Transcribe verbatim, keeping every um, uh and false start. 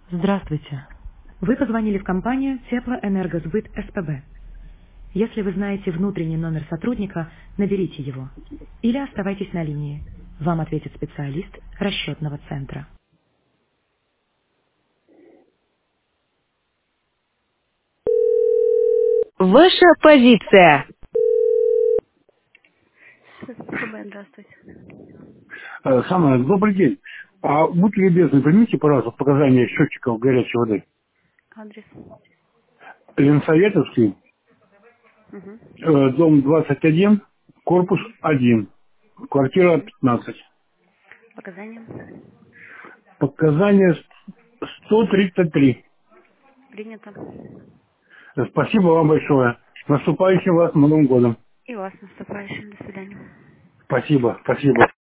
Здравствуйте. Вы позвонили в компанию Теплоэнергосбыт СПБ. Если вы знаете внутренний номер сотрудника, наберите его. Или оставайтесь на линии. Вам ответит специалист расчетного центра. Ваша позиция. СПБ, здравствуйте. Э, Самое, добрый день. А будьте любезны, примите, пожалуйста, показания счетчиков горячей воды. Адрес. Ленсоветовский, Угу. э, дом двадцать один, корпус один, квартира Угу. пятнадцать. Показания. Показания сто тридцать три. Принято. Э, Спасибо вам большое. С наступающим вас Новым годом. И вас наступающим. До свидания. Спасибо, спасибо.